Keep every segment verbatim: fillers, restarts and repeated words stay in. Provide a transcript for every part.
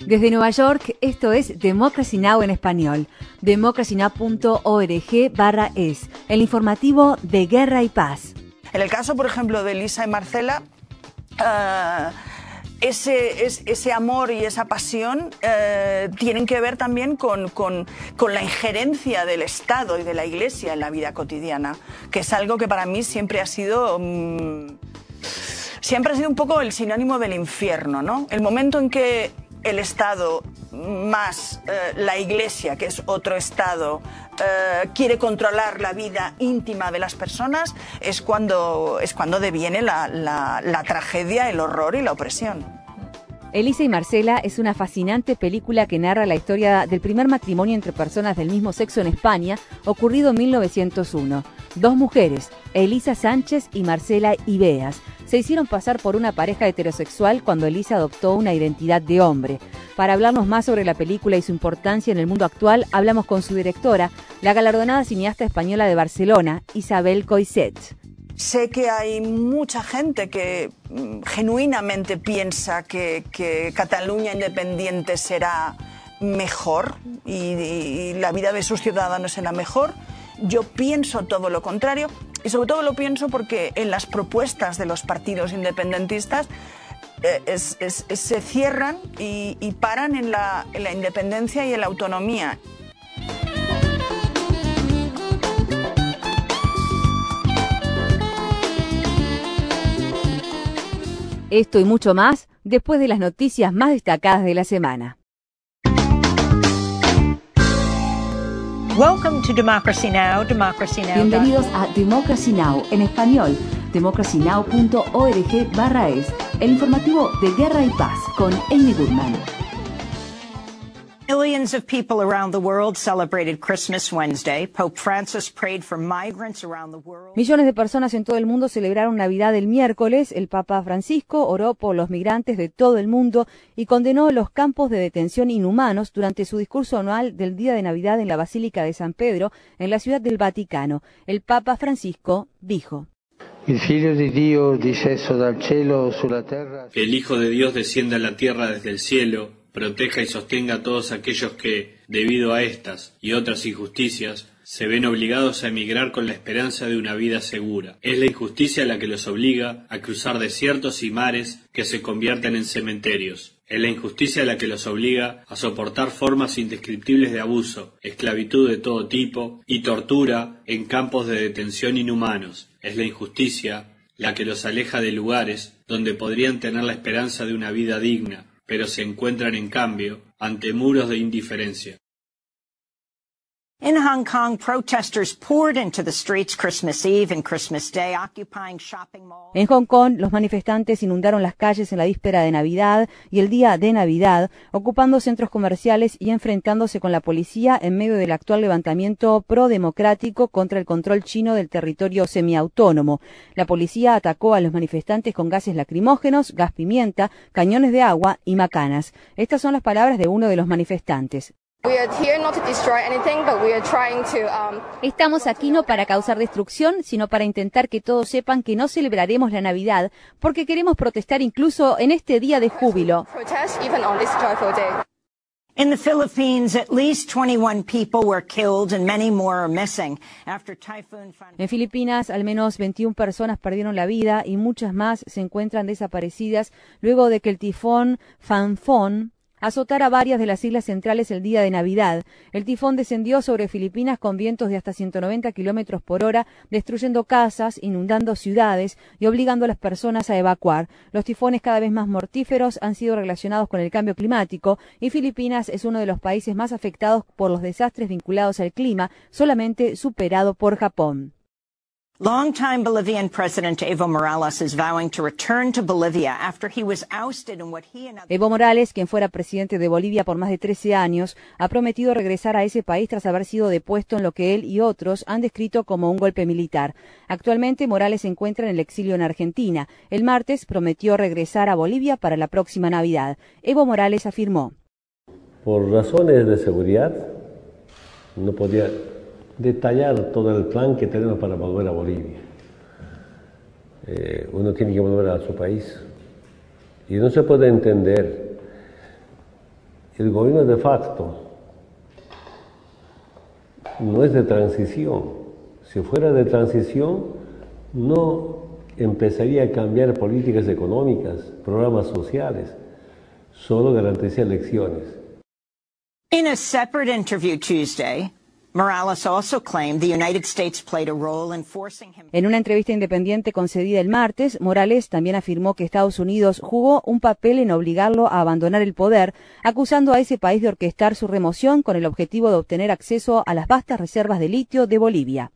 Desde Nueva York, esto es Democracy Now! En español. democracy now punto org barra es, el informativo de Guerra y Paz. En el caso, por ejemplo, de Elisa y Marcela, uh, ese, es, ese amor y esa pasión uh, tienen que ver también con, con, con la injerencia del Estado y de la Iglesia en la vida cotidiana, que es algo que para mí siempre ha sido... Um, siempre ha sido un poco el sinónimo del infierno, ¿no? El momento en que el Estado más eh, la Iglesia, que es otro Estado, eh, quiere controlar la vida íntima de las personas, es cuando, es cuando deviene la, la, la tragedia, el horror y la opresión. Elisa y Marcela es una fascinante película que narra la historia del primer matrimonio entre personas del mismo sexo en España, ocurrido en mil novecientos uno. Dos mujeres, Elisa Sánchez y Marcela Ibeas, se hicieron pasar por una pareja heterosexual cuando Elisa adoptó una identidad de hombre. Para hablarnos más sobre la película y su importancia en el mundo actual, hablamos con su directora, la galardonada cineasta española de Barcelona, Isabel Coixet. Sé que hay mucha gente que mm, genuinamente piensa que, que Cataluña independiente será mejor y, y, y la vida de sus ciudadanos será mejor. Yo pienso todo lo contrario y sobre todo lo pienso porque en las propuestas de los partidos independentistas eh, es, es, es, se cierran y, y paran en la, en la independencia y en la autonomía. Esto y mucho más después de las noticias más destacadas de la semana. Welcome to Democracy Now! Democracy Now. Bienvenidos a Democracy Now! En español. democracy now punto org barra es, el informativo de Guerra y Paz con Amy Goodman. Millions of people around the world celebrated Christmas Wednesday. Pope Francis prayed for migrants around the world. Millones de personas en todo el mundo celebraron Navidad el miércoles. El Papa Francisco oró por los migrantes de todo el mundo y condenó los campos de detención inhumanos durante su discurso anual del día de Navidad en la Basílica de San Pedro, en la Ciudad del Vaticano. El Papa Francisco dijo: El Hijo de Dios disceso dal cielo sulla terra. El Hijo de Dios descienda a la tierra desde el cielo, proteja y sostenga a todos aquellos que, debido a estas y otras injusticias, se ven obligados a emigrar con la esperanza de una vida segura. Es la injusticia la que los obliga a cruzar desiertos y mares que se convierten en cementerios. Es la injusticia la que los obliga a soportar formas indescriptibles de abuso, esclavitud de todo tipo y tortura en campos de detención inhumanos. Es la injusticia la que los aleja de lugares donde podrían tener la esperanza de una vida digna, pero se encuentran en cambio ante muros de indiferencia. In Hong Kong, protesters poured into the streets Christmas Eve and Christmas Day, occupying shopping malls. En Hong Kong, los manifestantes inundaron las calles en la víspera de Navidad y el día de Navidad, ocupando centros comerciales y enfrentándose con la policía en medio del actual levantamiento pro-democrático contra el control chino del territorio semiautónomo. La policía atacó a los manifestantes con gases lacrimógenos, gas pimienta, cañones de agua y macanas. Estas son las palabras de uno de los manifestantes. Estamos aquí no para causar destrucción, sino para intentar que todos sepan que no celebraremos la Navidad, porque queremos protestar incluso en este día de júbilo. In the Philippines, at least twenty-one people were killed and many more are missing after Typhoon Fan. En Filipinas, al menos veintiuna personas perdieron la vida y muchas más se encuentran desaparecidas luego de que el tifón Phanphon azotara varias de las islas centrales el día de Navidad. El tifón descendió sobre Filipinas con vientos de hasta ciento noventa kilómetros por hora, destruyendo casas, inundando ciudades y obligando a las personas a evacuar. Los tifones cada vez más mortíferos han sido relacionados con el cambio climático y Filipinas es uno de los países más afectados por los desastres vinculados al clima, solamente superado por Japón. Longtime Bolivian President Evo Morales is vowing to return to Bolivia after he was ousted in what he and Evo Morales, quien fuera presidente de Bolivia por más de trece años, ha prometido regresar a ese país tras haber sido depuesto en lo que él y otros han descrito como un golpe militar. Actualmente, Morales se encuentra en el exilio en Argentina. El martes prometió regresar a Bolivia para la próxima Navidad. Evo Morales afirmó: Por razones de seguridad, no podía detallar todo el plan que tenemos para volver a Bolivia. Eh, uno tiene que volver a su país y no se puede entender el gobierno de facto no es de transición. Si fuera de transición, no empezaría a cambiar políticas económicas, programas sociales, solo garantiza elecciones. In a separate interview Tuesday, Morales also claimed the United States played a role in forcing him. En una entrevista independiente concedida el martes, Morales también afirmó que Estados Unidos jugó un papel en obligarlo a abandonar el poder, acusando a ese país de orquestar su remoción con el objetivo de obtener acceso a las vastas reservas de litio de Bolivia.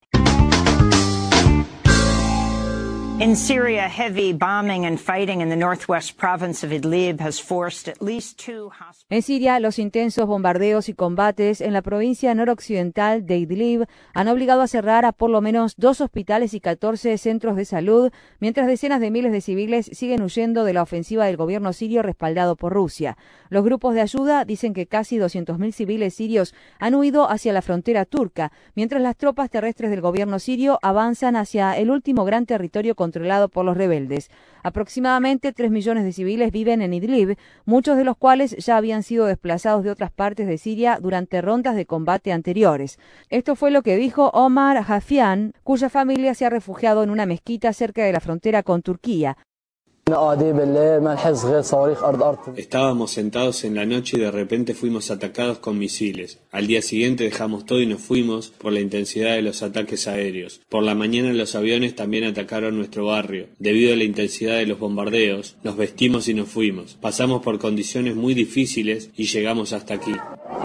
In Syria, heavy bombing and fighting in the northwest province of Idlib has forced at least two hospitals. En Siria, los intensos bombardeos y combates en la provincia noroccidental de Idlib han obligado a cerrar a por lo menos dos hospitales y catorce centros de salud, mientras decenas de miles de civiles siguen huyendo de la ofensiva del gobierno sirio respaldado por Rusia. Los grupos de ayuda dicen que casi doscientos mil civiles sirios han huido hacia la frontera turca, mientras las tropas terrestres del gobierno sirio avanzan hacia el último gran territorio controlado por los rebeldes. Aproximadamente tres millones de civiles viven en Idlib, muchos de los cuales ya habían sido desplazados de otras partes de Siria durante rondas de combate anteriores. Esto fue lo que dijo Omar Hafian, cuya familia se ha refugiado en una mezquita cerca de la frontera con Turquía. Estábamos sentados en la noche y de repente fuimos atacados con misiles. Al día siguiente dejamos todo y nos fuimos por la intensidad de los ataques aéreos. Por la mañana los aviones también atacaron nuestro barrio. Debido a la intensidad de los bombardeos, nos vestimos y nos fuimos. Pasamos por condiciones muy difíciles y llegamos hasta aquí.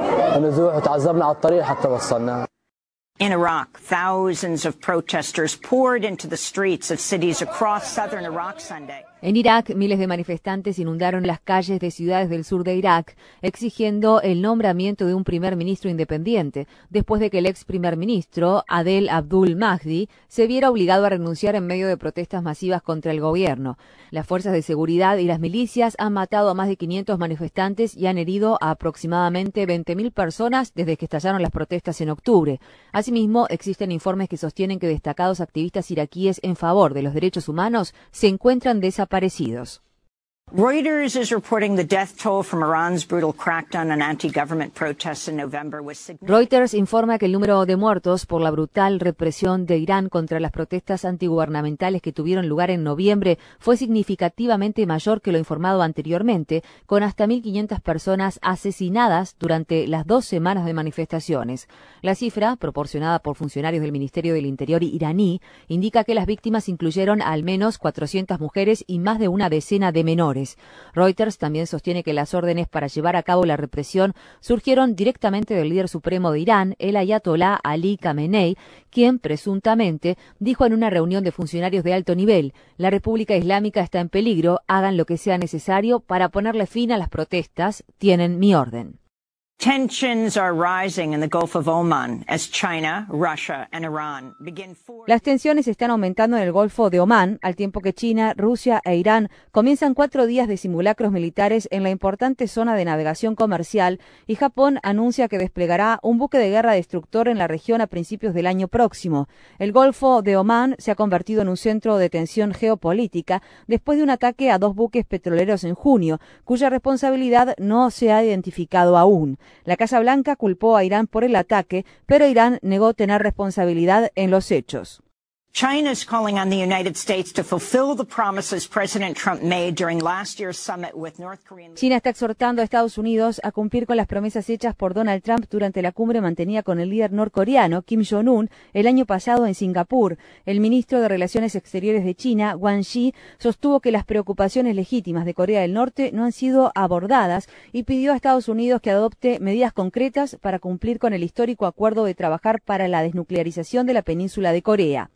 In Iraq, thousands of protesters poured into the streets of cities across southern Iraq Sunday. En Irak, miles de manifestantes inundaron las calles de ciudades del sur de Irak, exigiendo el nombramiento de un primer ministro independiente, después de que el ex primer ministro, Adel Abdul Mahdi, se viera obligado a renunciar en medio de protestas masivas contra el gobierno. Las fuerzas de seguridad y las milicias han matado a más de quinientos manifestantes y han herido a aproximadamente veinte mil personas desde que estallaron las protestas en octubre. Asimismo, existen informes que sostienen que destacados activistas iraquíes en favor de los derechos humanos se encuentran desaparecidos. Parecidos. Reuters is reporting the death toll from Iran's brutal crackdown on anti-government protests in November was significant. Reuters informa que el número de muertos por la brutal represión de Irán contra las protestas antigubernamentales que tuvieron lugar en noviembre fue significativamente mayor que lo informado anteriormente, con hasta mil quinientas personas asesinadas durante las dos semanas de manifestaciones. La cifra, proporcionada por funcionarios del Ministerio del Interior iraní, indica que las víctimas incluyeron al menos cuatrocientas mujeres y más de una decena de menores. Reuters también sostiene que las órdenes para llevar a cabo la represión surgieron directamente del líder supremo de Irán, el ayatolá Ali Khamenei, quien presuntamente dijo en una reunión de funcionarios de alto nivel: la República Islámica está en peligro, hagan lo que sea necesario para ponerle fin a las protestas, tienen mi orden. Tensions are rising in the Gulf of Oman as China, Russia and Iran begin for... Las tensiones están aumentando en el Golfo de Omán, al tiempo que China, Rusia e Irán comienzan cuatro días de simulacros militares en la importante zona de navegación comercial, y Japón anuncia que desplegará un buque de guerra destructor en la región a principios del año próximo. El Golfo de Omán se ha convertido en un centro de tensión geopolítica después de un ataque a dos buques petroleros en junio, cuya responsabilidad no se ha identificado aún. La Casa Blanca culpó a Irán por el ataque, pero Irán negó tener responsabilidad en los hechos. China is calling on the United States to fulfill the promises President Trump made during last year's summit with North Korean. China está exhortando a Estados Unidos a cumplir con las promesas hechas por Donald Trump durante la cumbre mantenida con el líder norcoreano Kim Jong-un el año pasado en Singapur. El ministro de Relaciones Exteriores de China, Wang Yi, sostuvo que las preocupaciones legítimas de Corea del Norte no han sido abordadas y pidió a Estados Unidos que adopte medidas concretas para cumplir con el histórico acuerdo de trabajar para la desnuclearización de la península de Corea.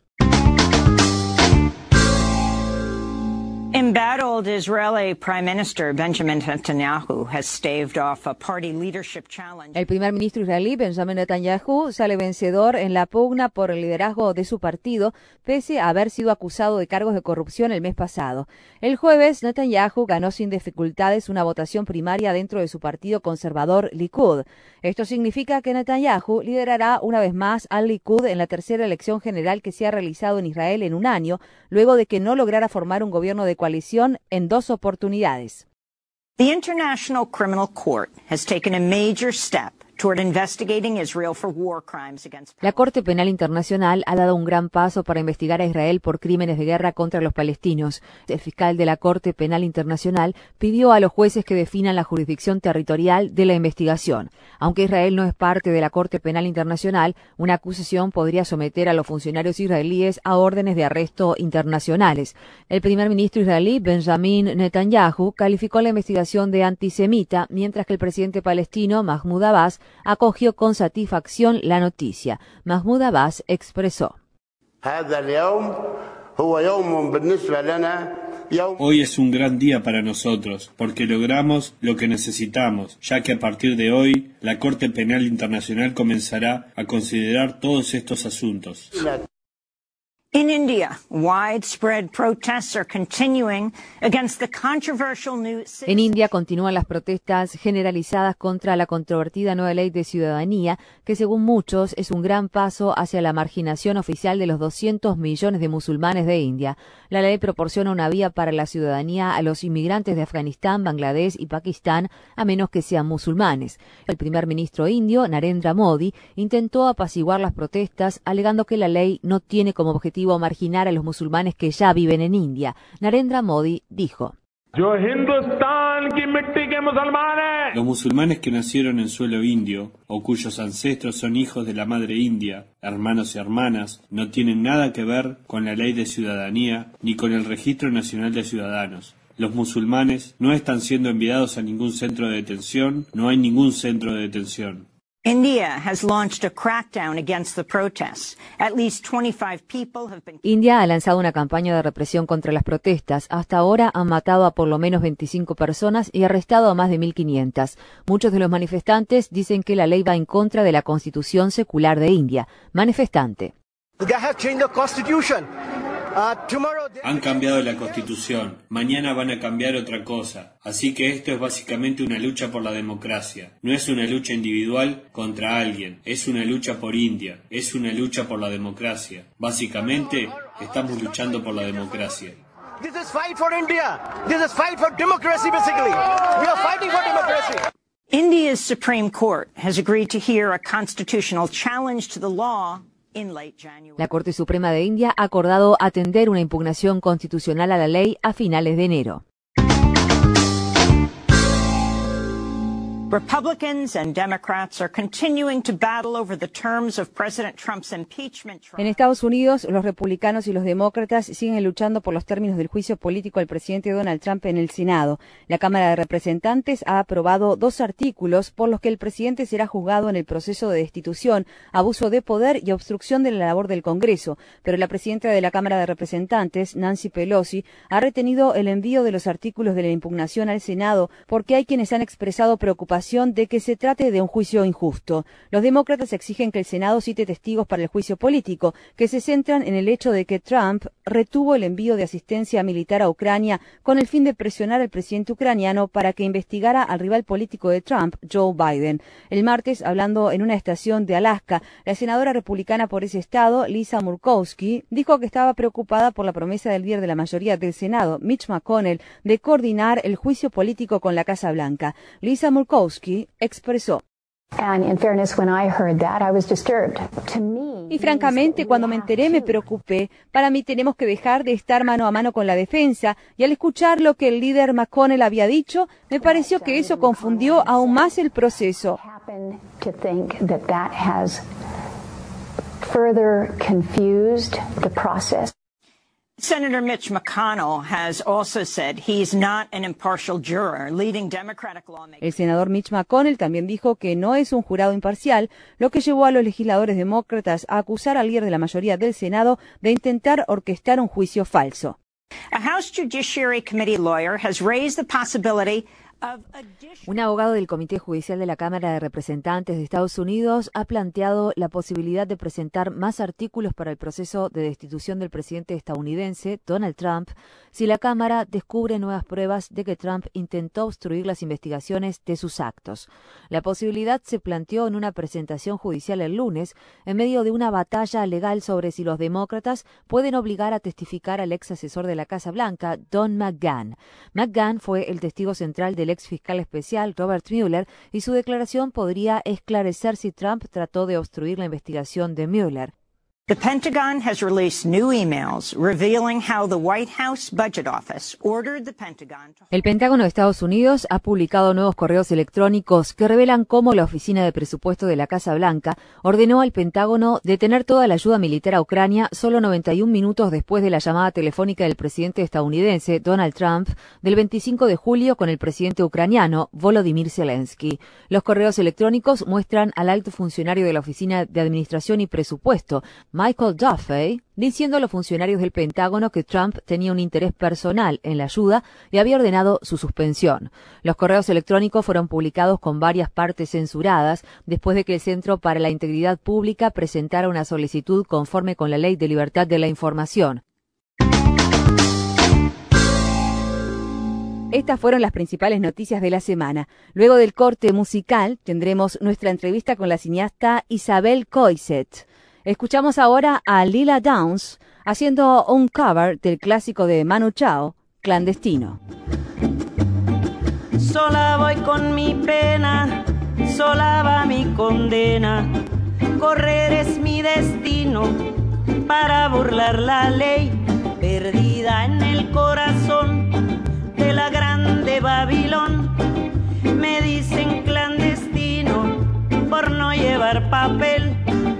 Embattled Israeli Prime Minister Benjamin Netanyahu has staved off a party leadership challenge. El primer ministro israelí Benjamin Netanyahu sale vencedor en la pugna por el liderazgo de su partido, pese a haber sido acusado de cargos de corrupción el mes pasado. El jueves, Netanyahu ganó sin dificultades una votación primaria dentro de su partido conservador Likud. Esto significa que Netanyahu liderará una vez más al Likud en la tercera elección general que se ha realizado en Israel en un año, luego de que no lograra formar un gobierno de coalición en dos oportunidades. The International Criminal Court has taken a major step toward investigating Israel for war crimes against La Corte Penal Internacional ha dado un gran paso para investigar a Israel por crímenes de guerra contra los palestinos. El fiscal de la Corte Penal Internacional pidió a los jueces que definan la jurisdicción territorial de la investigación. Aunque Israel no es parte de la Corte Penal Internacional, una acusación podría someter a los funcionarios israelíes a órdenes de arresto internacionales. El primer ministro israelí, Benjamin Netanyahu, calificó la investigación de antisemita, mientras que el presidente palestino, Mahmoud Abbas, acogió con satisfacción la noticia. Mahmoud Abbas expresó: Hoy es un gran día para nosotros, porque logramos lo que necesitamos, ya que a partir de hoy, la Corte Penal Internacional comenzará a considerar todos estos asuntos. In India, widespread protests are continuing against the controversial new... En India continúan las protestas generalizadas contra la controvertida nueva ley de ciudadanía, que según muchos es un gran paso hacia la marginación oficial de los doscientos millones de musulmanes de India. La ley proporciona una vía para la ciudadanía a los inmigrantes de Afganistán, Bangladesh y Pakistán, a menos que sean musulmanes. El primer ministro indio, Narendra Modi, intentó apaciguar las protestas, alegando que la ley no tiene como objetivo marginar a los musulmanes que ya viven en India. Narendra Modi dijo: Los musulmanes que nacieron en suelo indio, o cuyos ancestros son hijos de la madre india, hermanos y hermanas, no tienen nada que ver con la ley de ciudadanía ni con el Registro Nacional de Ciudadanos. Los musulmanes no están siendo enviados a ningún centro de detención, no hay ningún centro de detención. India has launched a crackdown against the protests. At least twenty-five people have been... India ha lanzado una campaña de represión contra las protestas. Hasta ahora han matado a por lo menos veinticinco personas y arrestado a más de mil quinientas. Muchos de los manifestantes dicen que la ley va en contra de la Constitución secular de India. Manifestante: Han cambiado la Constitución, mañana van a cambiar otra cosa, así que esto es básicamente una lucha por la democracia. No es una lucha individual contra alguien, es una lucha por India, es una lucha por la democracia. Básicamente, estamos luchando por la democracia. This is fight for India. This is fight for democracy, basically. We are fighting for democracy. India's Supreme Court has agreed to hear a constitutional challenge to the law. La Corte Suprema de India ha acordado atender una impugnación constitucional a la ley a finales de enero. Republicans and Democrats are continuing to battle over the terms of President Trump's impeachment trial. En Estados Unidos, los republicanos y los demócratas siguen luchando por los términos del juicio político al presidente Donald Trump en el Senado. La Cámara de Representantes ha aprobado dos artículos por los que el presidente será juzgado en el proceso de destitución, abuso de poder y obstrucción de la labor del Congreso. Pero la presidenta de la Cámara de Representantes, Nancy Pelosi, ha retenido el envío de los artículos de la impugnación al Senado porque hay quienes han expresado preocupación de que se trate de un juicio injusto. Los demócratas exigen que el Senado cite testigos para el juicio político, que se centran en el hecho de que Trump retuvo el envío de asistencia militar a Ucrania con el fin de presionar al presidente ucraniano para que investigara al rival político de Trump, Joe Biden. El martes, hablando en una estación de Alaska, la senadora republicana por ese estado, Lisa Murkowski, dijo que estaba preocupada por la promesa del líder de la mayoría del Senado, Mitch McConnell, de coordinar el juicio político con la Casa Blanca. Lisa Murkowski expresó: Y francamente, cuando me enteré me preocupé. Para mí tenemos que dejar de estar mano a mano con la defensa, y al escuchar lo que el líder McConnell había dicho, me pareció que eso confundió aún más el proceso. Senator Mitch McConnell has also said he's not an impartial juror, leading Democratic lawmakers. El senador Mitch McConnell también dijo que no es un jurado imparcial, lo que llevó a los legisladores demócratas a acusar al líder de la mayoría del Senado de intentar orquestar un juicio falso. A House Judiciary Committee lawyer has raised the possibility. Un abogado del Comité Judicial de la Cámara de Representantes de Estados Unidos ha planteado la posibilidad de presentar más artículos para el proceso de destitución del presidente estadounidense, Donald Trump, si la Cámara descubre nuevas pruebas de que Trump intentó obstruir las investigaciones de sus actos. La posibilidad se planteó en una presentación judicial el lunes, en medio de una batalla legal sobre si los demócratas pueden obligar a testificar al ex asesor de la Casa Blanca, Don McGahn. McGahn fue el testigo central del ex fiscal especial Robert Mueller y su declaración podría esclarecer si Trump trató de obstruir la investigación de Mueller. The Pentagon has released new emails revealing how the White House Budget Office ordered the Pentagon to... El Pentágono de Estados Unidos ha publicado nuevos correos electrónicos que revelan cómo la Oficina de Presupuesto de la Casa Blanca ordenó al Pentágono detener toda la ayuda militar a Ucrania solo noventa y un minutos después de la llamada telefónica del presidente estadounidense Donald Trump del veinticinco de julio con el presidente ucraniano Volodymyr Zelensky. Los correos electrónicos muestran al alto funcionario de la Oficina de Administración y Presupuesto, Michael Duffy, diciendo a los funcionarios del Pentágono que Trump tenía un interés personal en la ayuda y había ordenado su suspensión. Los correos electrónicos fueron publicados con varias partes censuradas después de que el Centro para la Integridad Pública presentara una solicitud conforme con la Ley de Libertad de la Información. Estas fueron las principales noticias de la semana. Luego del corte musical tendremos nuestra entrevista con la cineasta Isabel Coixet. Escuchamos ahora a Lila Downs haciendo un cover del clásico de Manu Chao, Clandestino. Sola voy con mi pena, sola va mi condena. Correr es mi destino para burlar la ley, perdida en el corazón de la grande Babilón. Me dicen clandestino por no llevar papel.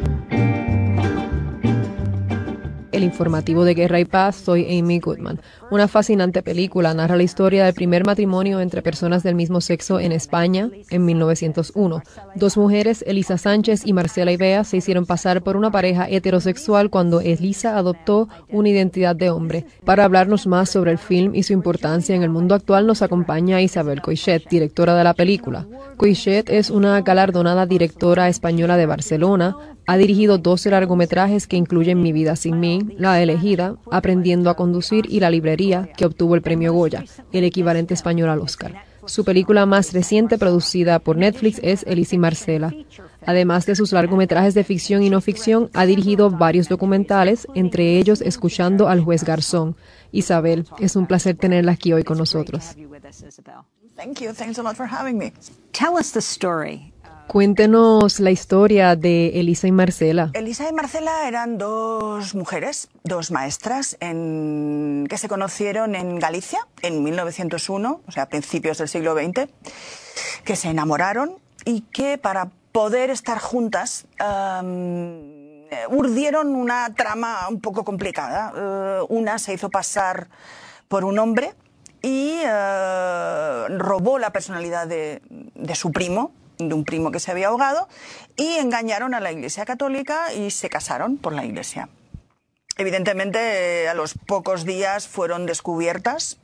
El informativo de Guerra y Paz, soy Amy Goodman. Una fascinante película narra la historia del primer matrimonio entre personas del mismo sexo en España en mil novecientos uno. Dos mujeres, Elisa Sánchez y Marcela Ibea, se hicieron pasar por una pareja heterosexual cuando Elisa adoptó una identidad de hombre. Para hablarnos más sobre el film y su importancia en el mundo actual nos acompaña Isabel Coixet, directora de la película. Coixet es una galardonada directora española de Barcelona. Ha dirigido doce largometrajes que incluyen Mi vida sin mí, La elegida, Aprendiendo a conducir y La librería, que obtuvo el premio Goya, el equivalente español al Oscar. Su película más reciente producida por Netflix es Elisa y Marcela. Además de sus largometrajes de ficción y no ficción, ha dirigido varios documentales, entre ellos Escuchando al juez Garzón. Isabel, es un placer tenerla aquí hoy con nosotros. Thank you. Thanks a lot for having me. Tell us the story. Cuéntenos la historia de Elisa y Marcela. Elisa y Marcela eran dos mujeres, dos maestras, en, que se conocieron en Galicia en mil novecientos uno, o sea, a principios del siglo veinte, que se enamoraron y que para poder estar juntas um, urdieron una trama un poco complicada. Uh, una se hizo pasar por un hombre y uh, robó la personalidad de, de su primo, de un primo que se había ahogado, y engañaron a la Iglesia Católica y se casaron por la Iglesia. Evidentemente, a los pocos días fueron descubiertas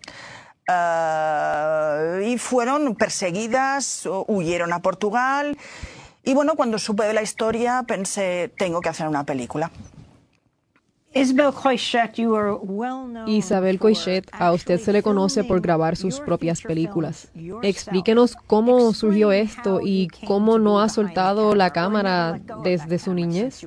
uh, y fueron perseguidas, huyeron a Portugal, y bueno, cuando supe de la historia pensé, tengo que hacer una película. Isabel Coixet, you are well known Isabel Coixet, a usted se le conoce por grabar sus propias películas. Explíquenos cómo surgió esto y cómo no ha soltado la cámara desde su niñez.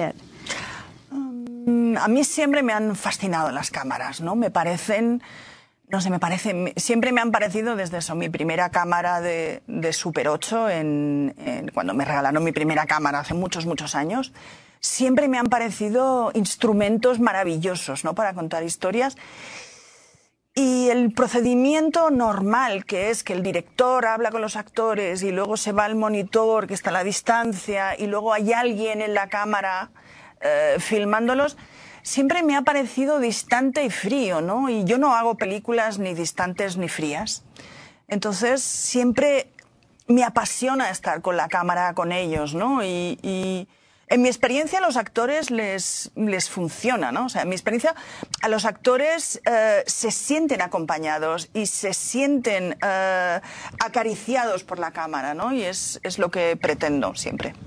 Um, a mí siempre me han fascinado las cámaras, ¿no? Me parecen, no sé, me parecen, siempre me han parecido desde eso, mi primera cámara de, de Super ocho, en, en, cuando me regalaron mi primera cámara hace muchos, muchos años. Siempre me han parecido instrumentos maravillosos, ¿no?, para contar historias. Y el procedimiento normal, que es que el director habla con los actores y luego se va al monitor, que está a la distancia, y luego hay alguien en la cámara eh, filmándolos, siempre me ha parecido distante y frío, ¿no? Y yo no hago películas ni distantes ni frías. Entonces, siempre me apasiona estar con la cámara, con ellos, ¿no? Y... y en mi experiencia a los actores les, les funciona, ¿no? O sea, en mi experiencia a los actores eh, se sienten acompañados y se sienten eh, acariciados por la cámara, ¿no? Y es, es lo que pretendo siempre.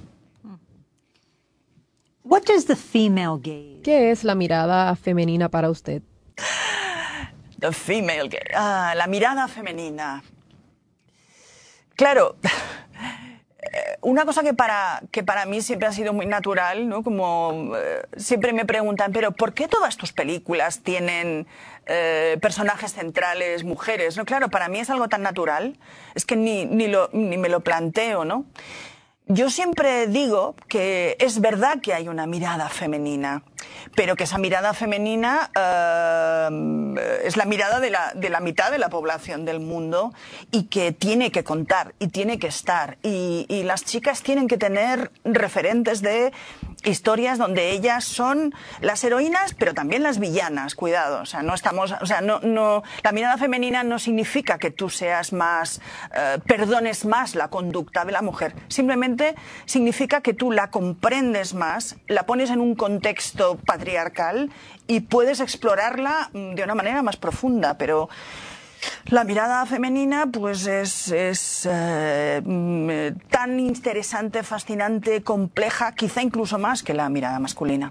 What does the female gaze? ¿Qué es la mirada femenina para usted? The female gaze. Ah, la mirada femenina. Claro. una cosa que para, que para mí siempre ha sido muy natural, ¿no? Como eh, siempre me preguntan, pero ¿por qué todas tus películas tienen eh, personajes centrales mujeres? No, claro, para mí es algo tan natural, es que ni, ni, lo, ni me lo planteo, ¿no? Yo siempre digo que es verdad que hay una mirada femenina, pero que esa mirada femenina eh, es la mirada de la, de la mitad de la población del mundo y que tiene que contar y tiene que estar. Y, y las chicas tienen que tener referentes de historias donde ellas son las heroínas, pero también las villanas, cuidado. O sea, no estamos, o sea, no, no, la mirada femenina no significa que tú seas más, eh, perdones más la conducta de la mujer. Simplemente significa que tú la comprendes más, la pones en un contexto patriarcal y puedes explorarla de una manera más profunda, pero la mirada femenina pues es, es eh, tan interesante, fascinante, compleja, quizá incluso más que la mirada masculina.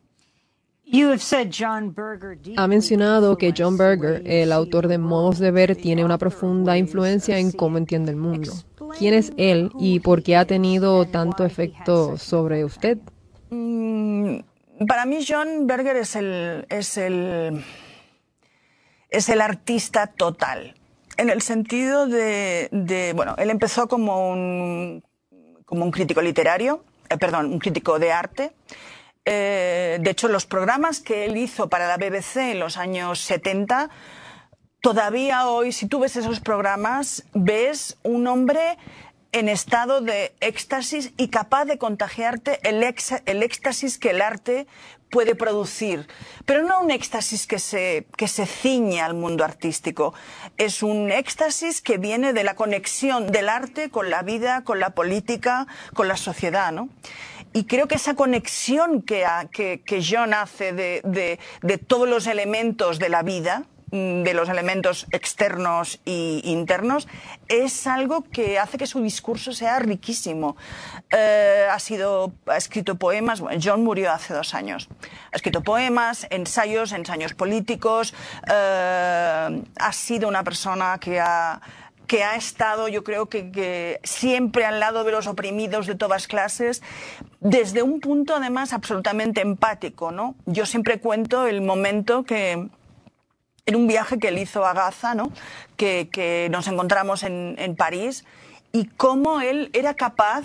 Ha mencionado que John Berger, el autor de Modos de Ver, tiene una profunda influencia en cómo entiende el mundo. ¿Quién es él y por qué ha tenido tanto efecto sobre usted? Mm, para mí John Berger es el, es el, es el artista total, en el sentido de, de bueno, él empezó como un, como un crítico literario, eh, perdón, un crítico de arte. Eh, de hecho, los programas que él hizo para la B B C en los años setenta, todavía hoy, si tú ves esos programas, ves un hombre en estado de éxtasis y capaz de contagiarte el, ex, el éxtasis que el arte puede producir. Pero no un éxtasis que se, que se ciñe al mundo artístico. Es un éxtasis que viene de la conexión del arte con la vida, con la política, con la sociedad, ¿no? Y creo que esa conexión que, que, que John hace de, de, de todos los elementos de la vida, de los elementos externos e internos, es algo que hace que su discurso sea riquísimo. Eh, ha sido, ha escrito poemas, bueno, John murió hace dos años, ha escrito poemas, ensayos, ensayos políticos, eh, ha sido una persona que ha que ha estado, yo creo que, que siempre al lado de los oprimidos de todas clases, desde un punto además absolutamente empático, ¿no? Yo siempre cuento el momento que, en un viaje que él hizo a Gaza, ¿no? que, que nos encontramos en, en París, y cómo él era capaz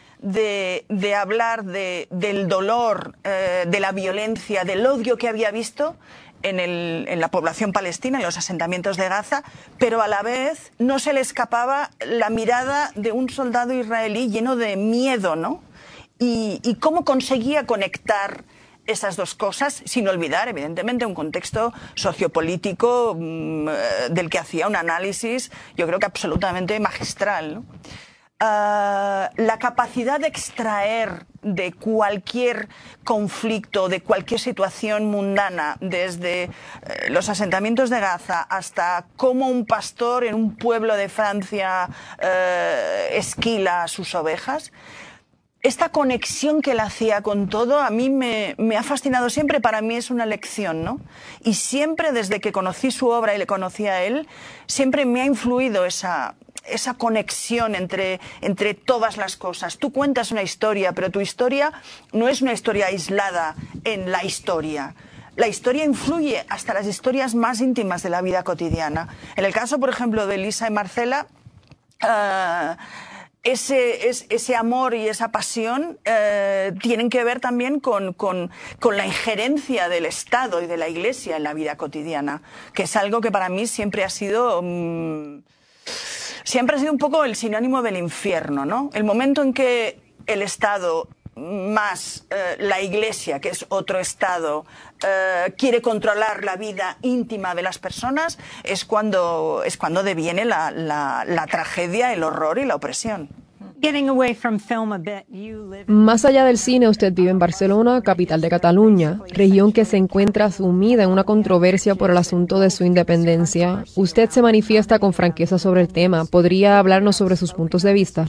de, de hablar de, del dolor, eh, de la violencia, del odio que había visto en, el, en la población palestina, en los asentamientos de Gaza, pero a la vez no se le escapaba la mirada de un soldado israelí lleno de miedo, ¿no? Y, y cómo conseguía conectar esas dos cosas, sin olvidar, evidentemente, un contexto sociopolítico mmm, del que hacía un análisis, yo creo que absolutamente magistral, ¿no? Uh, la capacidad de extraer de cualquier conflicto, de cualquier situación mundana, desde eh, los asentamientos de Gaza hasta cómo un pastor en un pueblo de Francia eh, esquila a sus ovejas. Esta conexión que él hacía con todo a mí me, me ha fascinado siempre, para mí es una lección, ¿no? Y siempre desde que conocí su obra y le conocí a él, siempre me ha influido esa, esa conexión entre, entre todas las cosas. Tú cuentas una historia, pero tu historia no es una historia aislada en la historia. La historia influye hasta las historias más íntimas de la vida cotidiana. En el caso, por ejemplo, de Lisa y Marcela, uh, Ese, es, ese amor y esa pasión eh, tienen que ver también con, con, con la injerencia del Estado y de la Iglesia en la vida cotidiana, que es algo que para mí siempre ha sido, um, siempre ha sido un poco el sinónimo del infierno, ¿no? El momento en que el Estado más eh, la Iglesia, que es otro Estado, eh, quiere controlar la vida íntima de las personas, es cuando, es cuando deviene la, la, la tragedia, el horror y la opresión. Más allá del cine, usted vive en Barcelona, capital de Cataluña, región que se encuentra sumida en una controversia por el asunto de su independencia. Usted se manifiesta con franqueza sobre el tema. ¿Podría hablarnos sobre sus puntos de vista?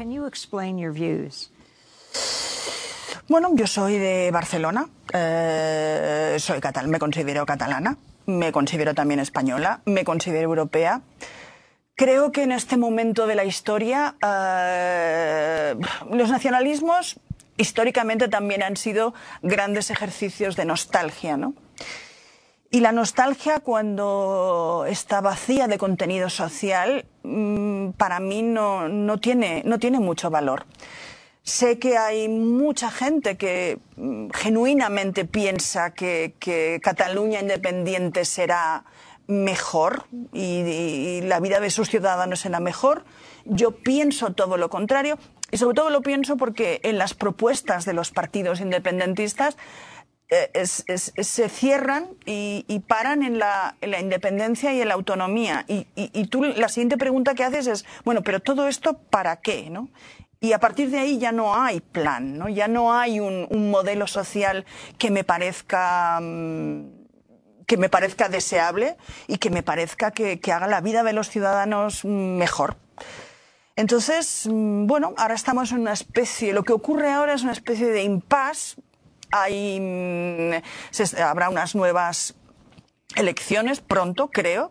Bueno, yo soy de Barcelona, eh, soy catal, me considero catalana, me considero también española, me considero europea. Creo que en este momento de la historia eh, los nacionalismos históricamente también han sido grandes ejercicios de nostalgia, ¿no? Y la nostalgia, cuando está vacía de contenido social, para mí no, no tiene, no tiene mucho valor. Sé que hay mucha gente que genuinamente piensa que, que Cataluña independiente será mejor y, y la vida de sus ciudadanos será mejor. Yo pienso todo lo contrario y sobre todo lo pienso porque en las propuestas de los partidos independentistas eh, es, es, es, se cierran y, y paran en la, en la independencia y en la autonomía. Y, y, y tú la siguiente pregunta que haces es, bueno, pero todo esto ¿para qué?, ¿no? Y a partir de ahí ya no hay plan, ¿no? Ya no hay un, un modelo social que me parezca... Um, que me parezca deseable y que me parezca que, que haga la vida de los ciudadanos mejor. Entonces, bueno, ahora estamos en una especie, lo que ocurre ahora es una especie de impasse. Hay, se, habrá unas nuevas elecciones pronto, creo.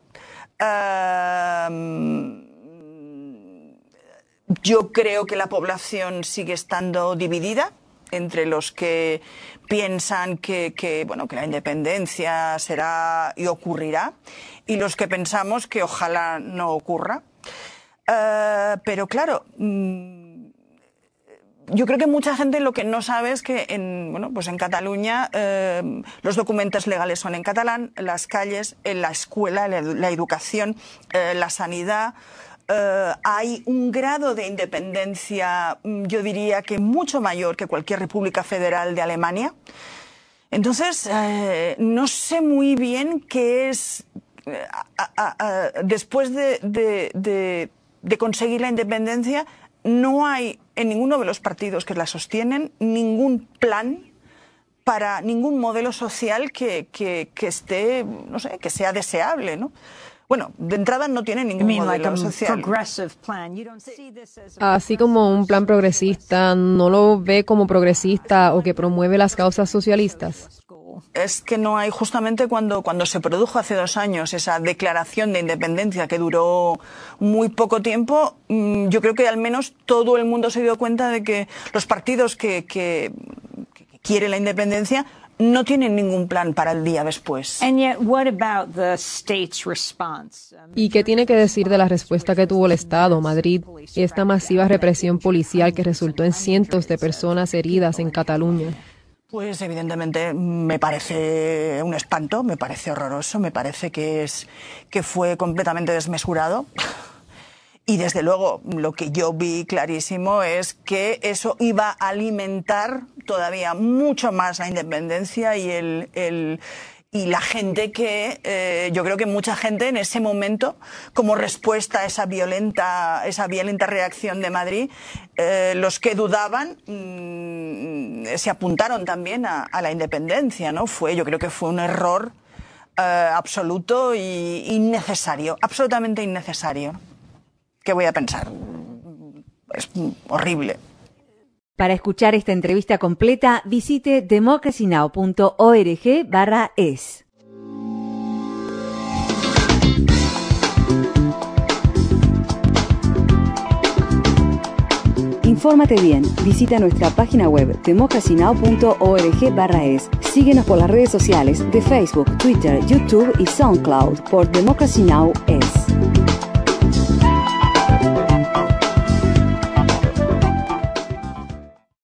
Uh, yo creo que la población sigue estando dividida entre los que piensan que, que, bueno, que la independencia será y ocurrirá, y los que pensamos que ojalá no ocurra. Uh, pero claro, mmm, yo creo que mucha gente lo que no sabe es que en, bueno, pues en Cataluña eh, los documentos legales son en catalán, las calles, en la escuela, la, la educación, eh, la sanidad. Uh, hay un grado de independencia, yo diría que mucho mayor que cualquier república federal de Alemania. Entonces, eh, no sé muy bien qué es, eh, a, a, a, después de, de, de, de conseguir la independencia, no hay en ninguno de los partidos que la sostienen ningún plan para ningún modelo social que, que, que esté, no sé, que sea deseable, ¿no? Bueno, de entrada no tiene ningún modelo social. Así como un plan progresista, ¿no lo ve como progresista o que promueve las causas socialistas? Es que no hay, justamente cuando, cuando se produjo hace dos años esa declaración de independencia que duró muy poco tiempo, yo creo que al menos todo el mundo se dio cuenta de que los partidos que, que, que quieren la independencia no tienen ningún plan para el día después. ¿Y qué tiene que decir de la respuesta que tuvo el Estado, Madrid, y esta masiva represión policial que resultó en cientos de personas heridas en Cataluña? Pues evidentemente me parece un espanto, me parece horroroso, me parece que es que fue completamente desmesurado. Y desde luego lo que yo vi clarísimo es que eso iba a alimentar todavía mucho más la independencia y el, el y la gente que eh, yo creo que mucha gente en ese momento, como respuesta a esa violenta esa violenta reacción de Madrid, eh, los que dudaban mmm, se apuntaron también a, a la independencia, ¿no? Fue, yo creo que fue un error eh, absoluto y innecesario, absolutamente innecesario. ¿Qué voy a pensar? Es horrible. Para escuchar esta entrevista completa, visite democracynow punto org barra es. Infórmate bien. Visita nuestra página web democracynow punto org barra es. Síguenos por las redes sociales de Facebook, Twitter, YouTube y SoundCloud por Democracy Now! Es.